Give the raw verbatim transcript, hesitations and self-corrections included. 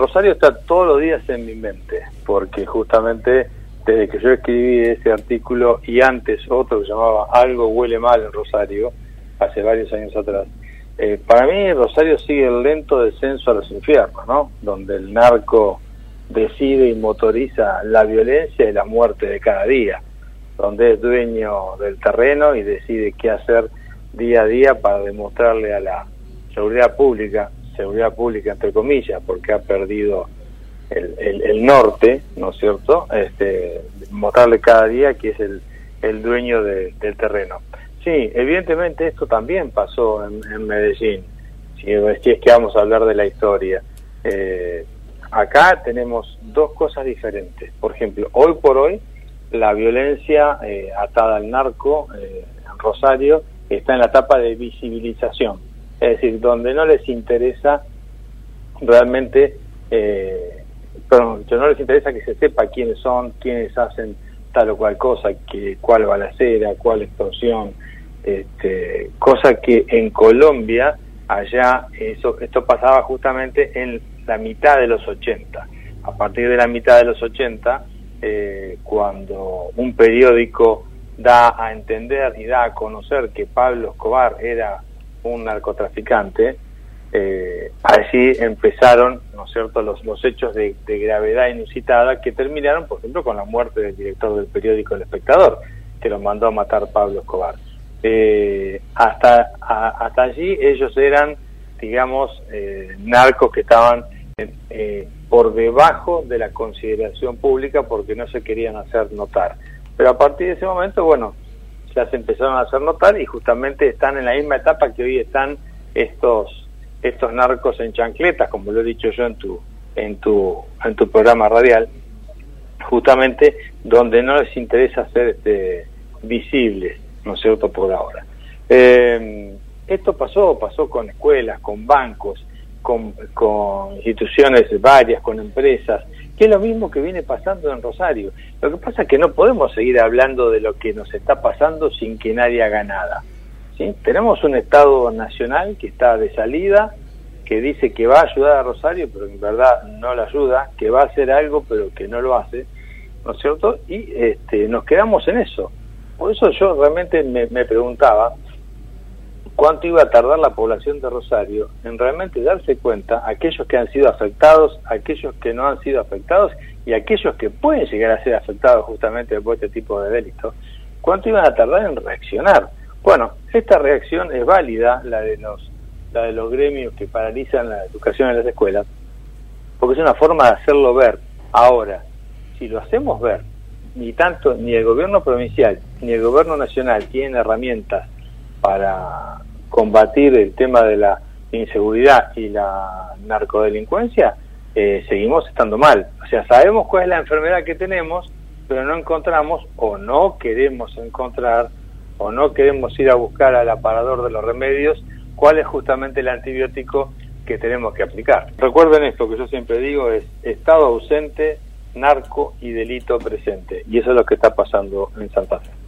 Rosario está todos los días en mi mente, porque justamente desde que yo escribí ese artículo y antes otro que llamaba Algo huele mal en Rosario, hace varios años atrás, eh, para mí Rosario sigue el lento descenso a los infiernos, ¿no? Donde el narco decide y motoriza la violencia y la muerte de cada día, donde es dueño del terreno y decide qué hacer día a día para demostrarle a la seguridad pública, seguridad pública entre comillas, porque ha perdido el, el, el norte, ¿no es cierto? Este, mostrarle cada día que es el, el dueño de, del terreno. Sí, evidentemente esto también pasó en, en Medellín, si, si es que vamos a hablar de la historia. Eh, acá tenemos dos cosas diferentes. Por ejemplo, hoy por hoy, la violencia eh, atada al narco eh, en Rosario está en la etapa de visibilización, es decir, donde no les interesa realmente, eh, perdón, no les interesa que se sepa quiénes son, quiénes hacen tal o cual cosa, que, cuál balacera, cuál explosión, este, cosa que en Colombia, allá, eso, esto pasaba justamente en la mitad de los ochenta. A partir de la mitad de los ochenta, eh, cuando un periódico da a entender y da a conocer que Pablo Escobar era un narcotraficante, eh, así empezaron, ¿no es cierto?, los, los hechos de, de gravedad inusitada que terminaron, por ejemplo, con la muerte del director del periódico El Espectador, que lo mandó a matar Pablo Escobar. Eh, hasta, a, hasta allí ellos eran, digamos, eh, narcos que estaban eh, por debajo de la consideración pública porque no se querían hacer notar. Pero a partir de ese momento, bueno, ya se empezaron a hacer notar y justamente están en la misma etapa que hoy están estos estos narcos en chancletas, como lo he dicho yo en tu en tu en tu programa radial, justamente donde no les interesa ser este, visibles, ¿no es cierto?, por ahora. Eh, esto pasó, pasó con escuelas, con bancos, con, con instituciones varias, con empresas, que es lo mismo que viene pasando en Rosario. Lo que pasa es que no podemos seguir hablando de lo que nos está pasando sin que nadie haga nada, ¿sí? Tenemos un Estado nacional que está de salida, que dice que va a ayudar a Rosario, pero en verdad no la ayuda, que va a hacer algo, pero que no lo hace, ¿no es cierto? Y este, nos quedamos en eso. Por eso yo realmente me, me preguntaba cuánto iba a tardar la población de Rosario en realmente darse cuenta, aquellos que han sido afectados, aquellos que no han sido afectados y aquellos que pueden llegar a ser afectados justamente por este tipo de delitos, cuánto iban a tardar en reaccionar. Bueno, esta reacción es válida, la de los, la de los gremios que paralizan la educación en las escuelas, porque es una forma de hacerlo ver. Ahora, si lo hacemos ver, ni tanto ni el gobierno provincial ni el gobierno nacional tienen herramientas para combatir el tema de la inseguridad y la narcodelincuencia, eh, seguimos estando mal. O sea, sabemos cuál es la enfermedad que tenemos, pero no encontramos o no queremos encontrar o no queremos ir a buscar al aparador de los remedios cuál es justamente el antibiótico que tenemos que aplicar. Recuerden esto que yo siempre digo, es Estado ausente, narco y delito presente. Y eso es lo que está pasando en Santa Fe.